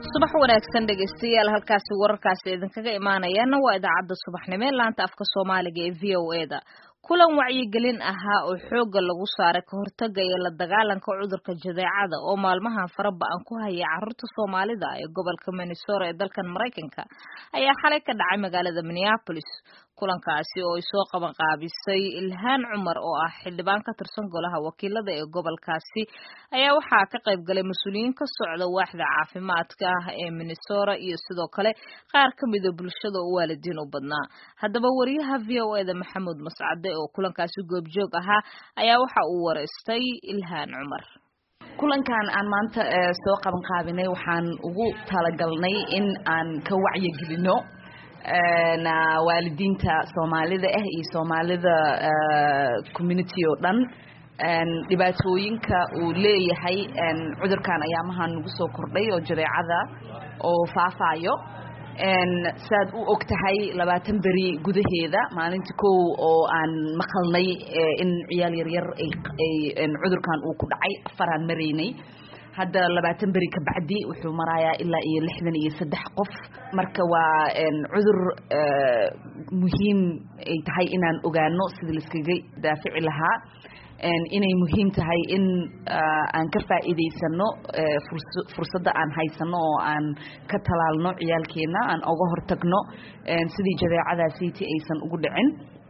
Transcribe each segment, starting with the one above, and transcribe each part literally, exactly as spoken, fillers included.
subax wanaagsan dhageystayaal halkaasi wararkaasi idinkaga imaanayana waa idaacadda subaxnimo ee laanta afka Soomaaliga ee V O A da kulan wacyigelin ahaa oo xooga lagu saaray ka hortagga iyo la dagaalanka cudurka jadeecada oo maalmahan faraba'an ku haya carruurta Soomaalida ee gobolka Minnesota ee dalkan Mareykanka ayaa xalay ka dhacay magaalada Minneapolis kulankaasi oo ay soo qaban qaabisay Ilhaan Cumar oo ah xildhibaan ka tirsan golaha wakiilada ee gobolkaasi ayaa waxaa ka qayb galay mas'uuliyiin ka socda waaxda caafimaadka ee Minnesota iyo sidoo kale qaar ka mid ah bulshada oo waalidiin u badnaa haddaba wariyaha V O A da Maxamuud Mascade oo kulankaasi goobjoog ahaa ayaa waxa uu wareystay Ilhaan Cumar kulankan aan maanta soo qaban qaabinay waxaan ugu talagalnay in aan ka wacyigelino na waalidiinta Soomaalida ah iyo Soomaalida community oo dhan dhibaatooyinka uu leeyahay cudurkan ayaamahan ugu soo kordhay oo jadeecada oo faafayo saad u ogtahay labaatan bari gudaheeda maalintii kow oo aan maqalnay in ciyaal yar yar ay cudurkan uu ku dhacay afaraan mareynay hadda labaatan bari ka bacdi wuxuu marayaa ilaa iyo lixdan iyo saddex qof marka waa cudur muhiim ay tahay inaan ogaano sida la iskaga daafici lahaa inay muhiim tahay in aan ka faa'iideysano fursadda aan haysano oo aan ka talaalno ciyaalkeena aan uga hortagno sidii jadeecadaasiiti aysan ugu dhicin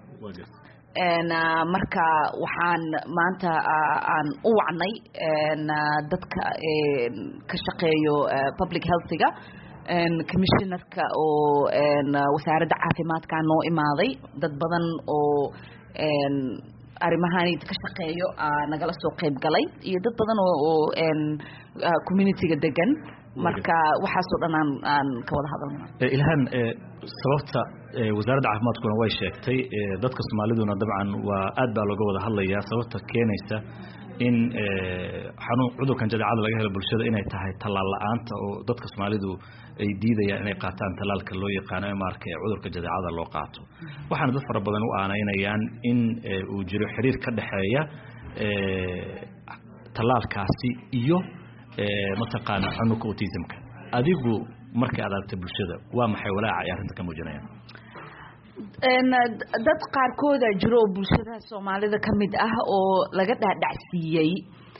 marka waxaan maanta aan u wacnay dadka ka shaqeeyo public healthiga commissionerka oo wasaaradda caafimaadka noo imaaday dad badan oo arrimahan ka shaqeeyo nagala soo qayb galay iyo dad badan oo community-ga degan marka waxaas oo dhan aan aan ka wada hadalno Ilhaan sababta wasaaradda caafimaadkuna way sheegtay dadka Soomaaliduna dabcan waa aad baa looga wada hadlayaa sababta keenaysa in xanuun cudurkan jadeecada laga helo bulshada inay tahay talaal la'aanta oo dadka Soomaalidu ay diidayaan inay qaataan talaalka loo yaqaan M R K ee cudurka jadeecada loo qaato waxaana dad fara badan u aaneynayaan in uu jiro xiriir ka dhaxeeya talaalkaasi iyo mataqaana xanuunka autismka adigu markay aad aragtay bulshada waa maxay walaaca ay arrinta ka muujinayaan dad qaarkood jiro oo bulshada Soomaalida ka mid ah oo laga dhaadhacsiiyay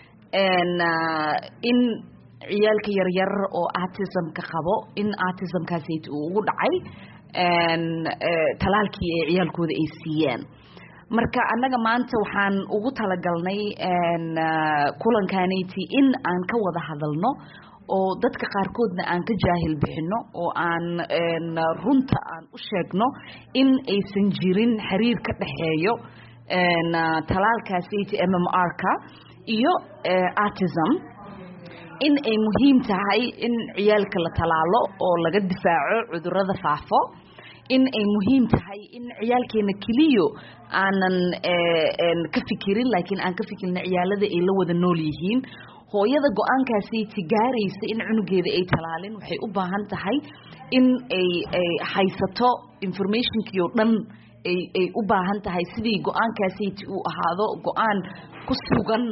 in ciyaalka yar yar oo autismka qabo in autismkaasi uu ugu dhacay talaalkii ay ciyaalkooda ay siiyeen marka annaga maanta waxaan ugu talagalnay kulankaanayti in aan ka wada hadalno oo dadka qaarkoodna aan ka jaahil bixino oo aan runta aan u sheegno in aysan jirin xiriir ka dhaxeeyo talaalkaasi M M R ka iyo autism in ay muhiim tahay in ciyaalka la talaalo oo laga difaaco cudurrada faafo in ay muhiim tahay in ciyaalkeena kaliyo aanan ka fikirin laakiin aan ka fikirno ciyaalada ay la wada nool yihiin hooyada go'aankaasi tigaaraysa in cunugeeda ay talaalin waxay u baahan tahay in ay ay haysato informationkii oo dhan ay ay u baahan tahay sidii go'aankaasi uu ahaado go'aan ku sugan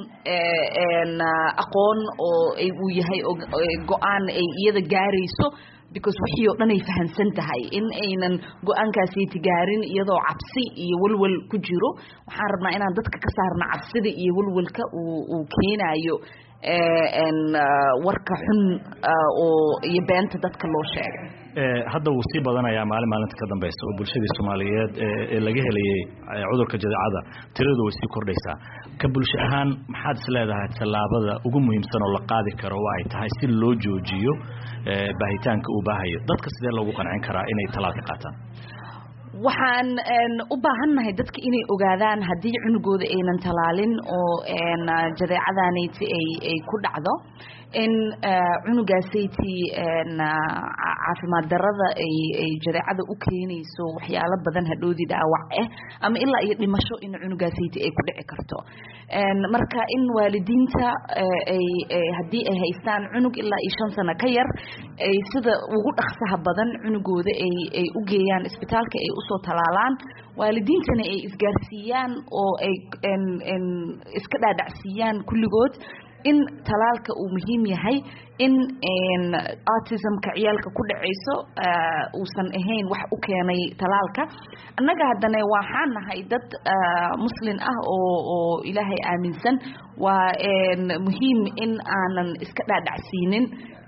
aqoon oo ay uu yahay go'aan ay iyada gaarayso because wixii oo dhan ay fahansan tahay in aynan go'aankaasi tigaarin iyadoo cabsi iyo walwal ku jiro waxaan rabnaa inaan dadka ka saarno cabsida iyo walwalka uu uu keenayo warka xun oo iyo beenta dadka loo sheegay hadda wuu sii badanayaa maalin maalinta ka dambaysa oo bulshadii Soomaaliyeed ee laga helayay cudurka jadeecada tiradu way sii kordhaysaa ka bulsho ahaan maxaad is leedahay talaabada ugu muhiimsan oo la qaadi karo waa ay tahay si loo joojiyo baahitaanka uu baahayo dadka sidee loogu qancin karaa inay talaalka qaataan waxaan u baahannahay dadka inay ogaadaan haddii cunugooda aynan talaalin oo jadeecadaanayti ay ay ku dhacdo in cunugaasaytii caafimaad darrada ay ay jadeecada u keenayso waxyaalo badan hadhoodii dhaawac ah ama ilaa iyo dhimasho in cunugaasaytii ay ku dhici karto marka in waalidiinta ay haddii ay haystaan cunug ilaa iyo shan sano ka yar ay sida ugu dhaqsaha badan cunugooda ay ay u geeyaan isbitaalka ay u soo talaalaan waalidiintana ay isgaarsiiyaan oo ay iska dhaadhacsiiyaan kulligood in talaalka uu muhiim yahay in autismka ciyaalka ku dhacayso uusan ahayn wax u keenay talaalka annaga haddana waxaan nahay dad muslim ah oo oo ilaahay aaminsan waa muhiim in aanan iska dhaadhacsiinin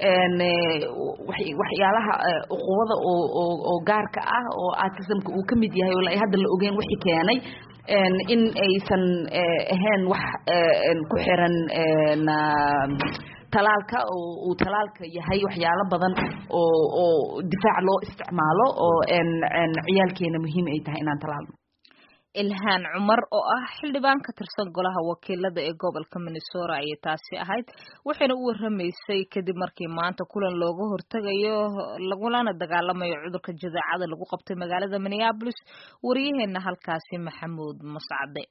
waxyaalaha uquwada oo oo gaarka ah oo autismka uu ka mid yahay oo hadda la ogeyn wixii keenay in aysan ahayn wax ku xiran talaalka oo uu talaalka yahay waxyaalo badan oo oo difaac loo isticmaalo oo ciyaalkeena muhiim ay tahay inaan talaalno ilhaan cumar oo ah xildhibaan ka tirsan golaha wakiilada ee gobolka Minnesota ayay taasi ahayd waxayna u waramaysay kadib markii maanta kulan looga hortagayo laguna dagaalamayo cudurka jadeecada lagu qabtay magaalada Minneapolis wariyaheena halkaasi Maxamuud Mascade